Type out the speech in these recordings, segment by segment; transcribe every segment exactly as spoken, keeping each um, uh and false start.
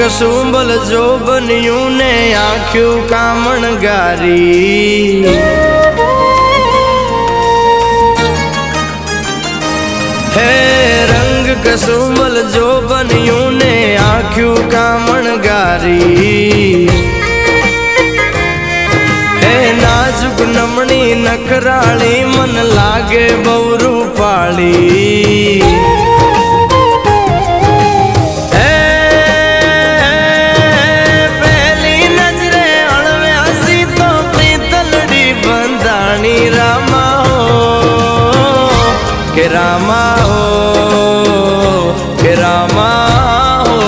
कसुंबल जो बनियूं ने आँख्यों कामण गारी। है रंग कसुंबल जो बनियूं ने आँख्यों कामण गारी। है नाजुक नमणी नखराली मन लागे बहु रूपाली। रामा हो के रामा हो के रामा हो।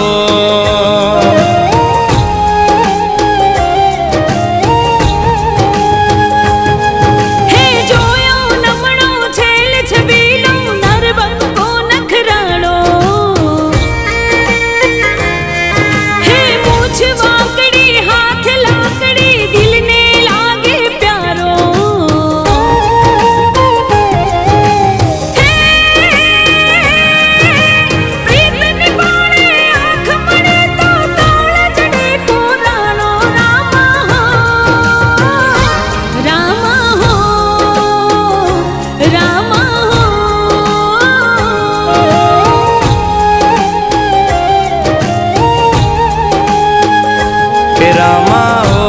हे जोयो नमणो छेल छबीलो नरबंको नखराणो। हे मूछ वाकड़ी हाथ लाकड़ी दिल ने लागे प्यारो। के रामा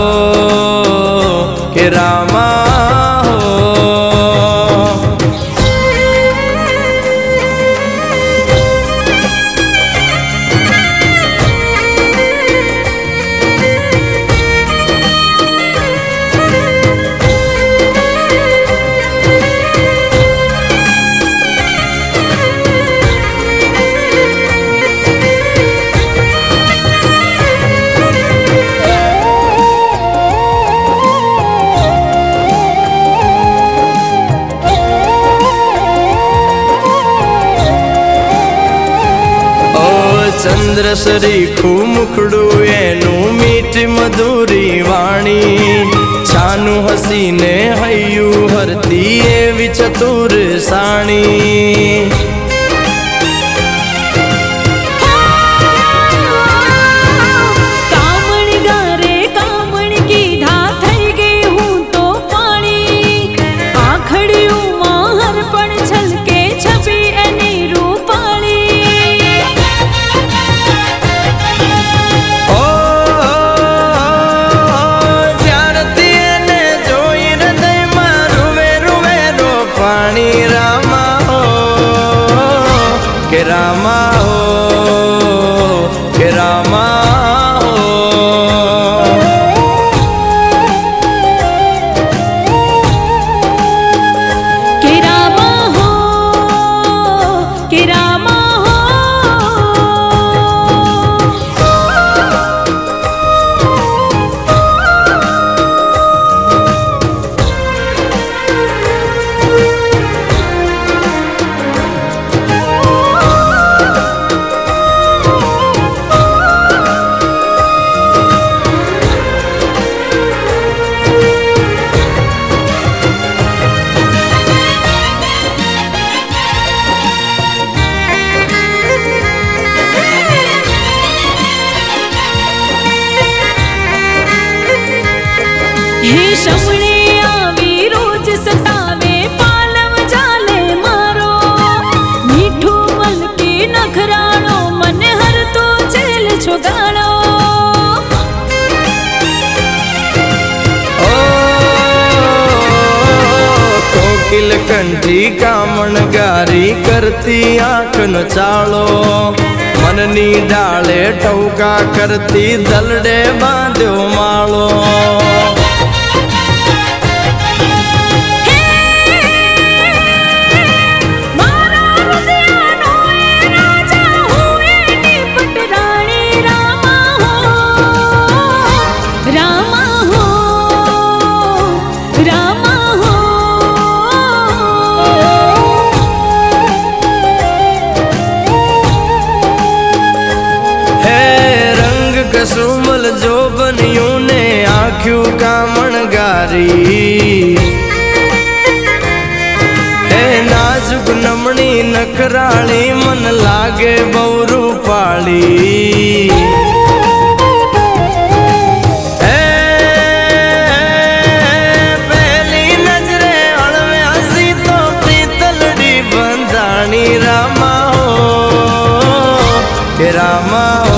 हो के रामा हो। चंद्र सरीखू मुखड़ू एनु मीठ मधुरी वाणी। छानु हसीने हयू हरती एवी चतुर साणी। कामण गारे कामण की धा थई गई हूँ तो पानी। आखड़ियों माहर पण छलके छवि एनी रूपाली। रामा हो के रामा हो के रामा हो। के रामा हो के रामा हो। हे शमणे आवी रोज सतावे पालव जाले मारो। मीठू मन के नखराणो मन हर तो चेल छुगाणो। ओ कोकिल कंठी कामण गारी करती आँख न चालो। मननी डाले टौका करती दलडे बांध्यो मालो। कसुंबल जो बनियूं ने आँख्यों कामण गारी। है नाजुक नमणी नखराली मन लागे बहु रूपाली। કે રામા